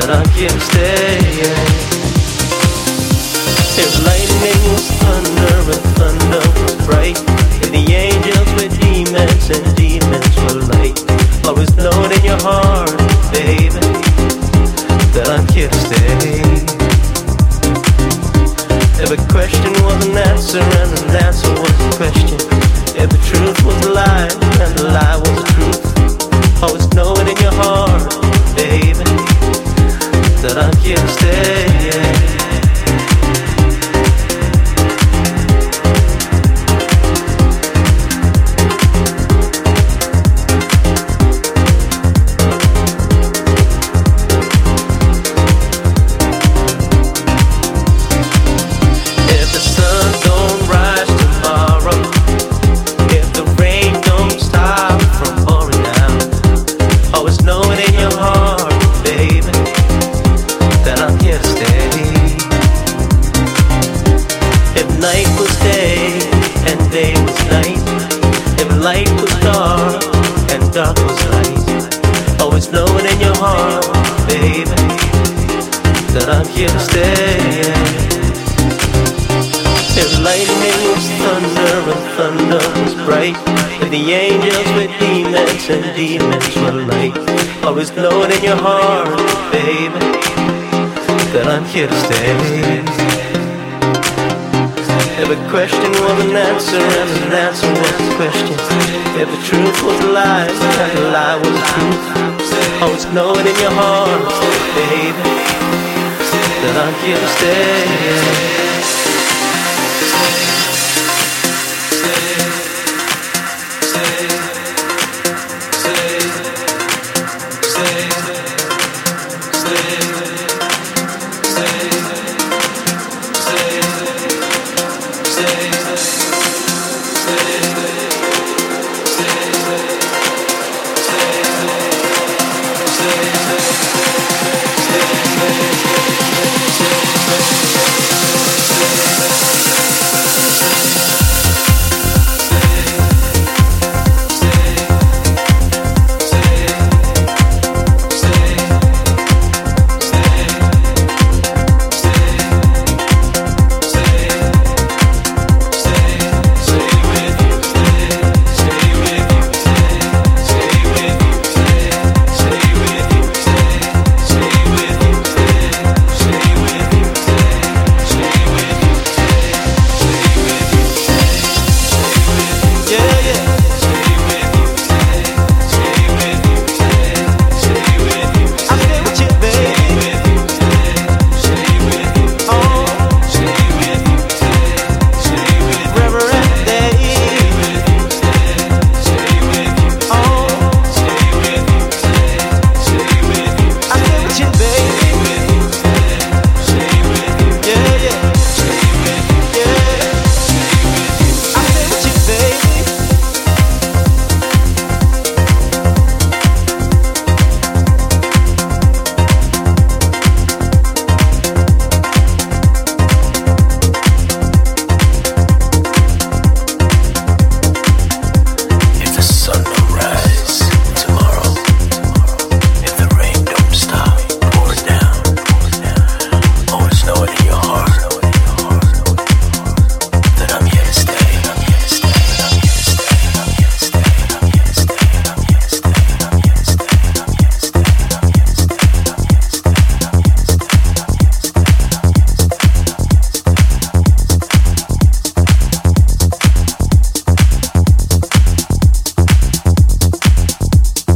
that I'm here to stay. If lightning was thunder and thunder was bright, if the angels were demons and demons were light, always know it in your heart, baby, that I'm here to stay. If a question was an answer and an answer was a question, if the truth was a lie and the lie was the truth, always know it in your heart, baby, that I'm here to stay. Dark was light. Always know it in your heart, baby, that I'm here to stay. If lightning was thunder and thunder was bright, if the angels were demons and demons were light, always know it in your heart, baby, that I'm here to stay. If a question was an answer and an answer was a question, if the truth was a lie and the lie was the truth, always know it in your heart, baby, that I'm here to stay.